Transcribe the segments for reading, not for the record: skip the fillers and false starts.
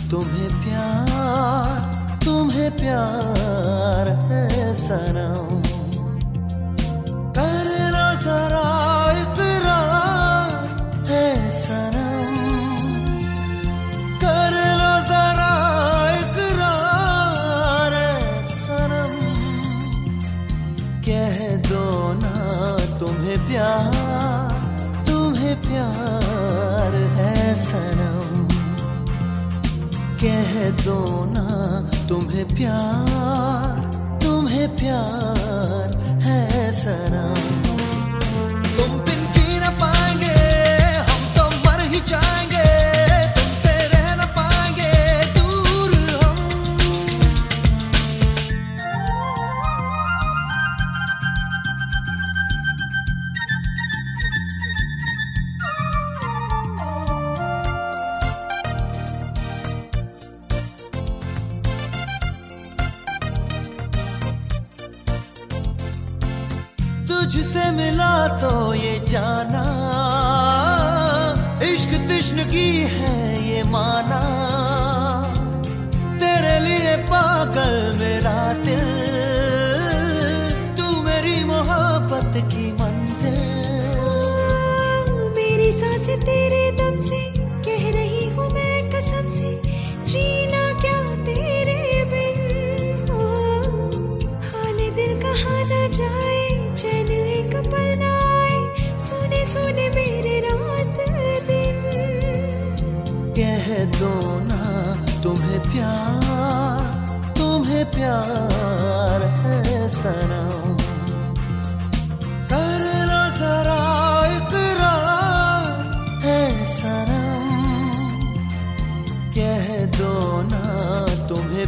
तुम्हें प्यार है सनम। कर लो जरा इकरार है सनम, कर लो जरा इकरार है सनम। कह दो ना तुम्हें प्यार है सनम। कह दो ना तुम्हें प्यार है सनम। तुम बिन जी न पाएंगे, हम तो मर ही जाएंगे, तुमसे रह न पाएंगे दूर हम। तुझसे मिला तो ये जाना, इश्क तश्नगी है ये माना। तेरे लिए पागल मेरा दिल, तू मेरी मोहब्बत की मंजिल। मेरी सांसें तेरे दम से, कह रही हूँ मैं कसम से, जीना क्या तेरे बिन हो। हाल दिल कहा ना जाए, चैन एक पल ना आए, सुने सुने मेरे रात दिन। कह दो ना तुम्हें प्यार है सनम। कर लो जरा इकरार है सनम। कह दो ना तुम्हें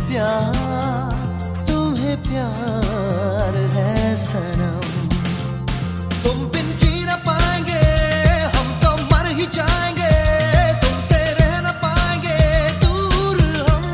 प्यार है सनम। तुम बिन जी न पाएंगे, हम तो मर ही जाएंगे, तुमसे रह न पाएंगे दूर हम।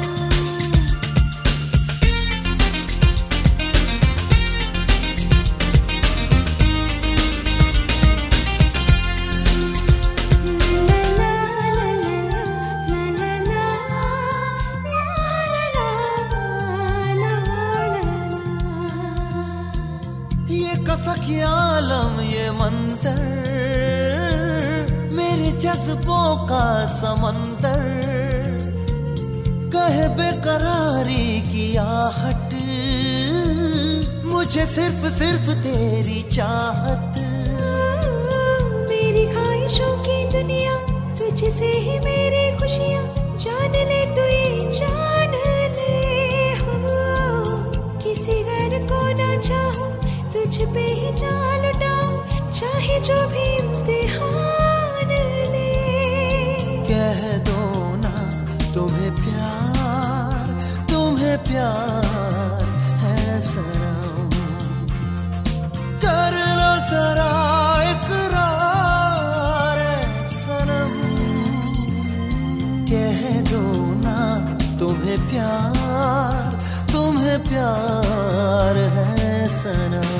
ये कसक ये आलम ये मंजर, मेरे जज्बों का समंदर। कहे बेकरारी की आहट, मुझे सिर्फ तेरी चाहत। मेरी ख्वाहिशों की दुनिया, तुझसे ही मेरी खुशियाँ, जान ले तू ये जान ले हो। किसी घर को ना चाहो, तुझ पे ही जान लुटाऊं, चाहे जो भी इम्तिहान ले। कह दो ना तुम्हें प्यार है सनम। कर लो जरा इकरार है सनम। कह दो ना तुम्हें प्यार है सनम।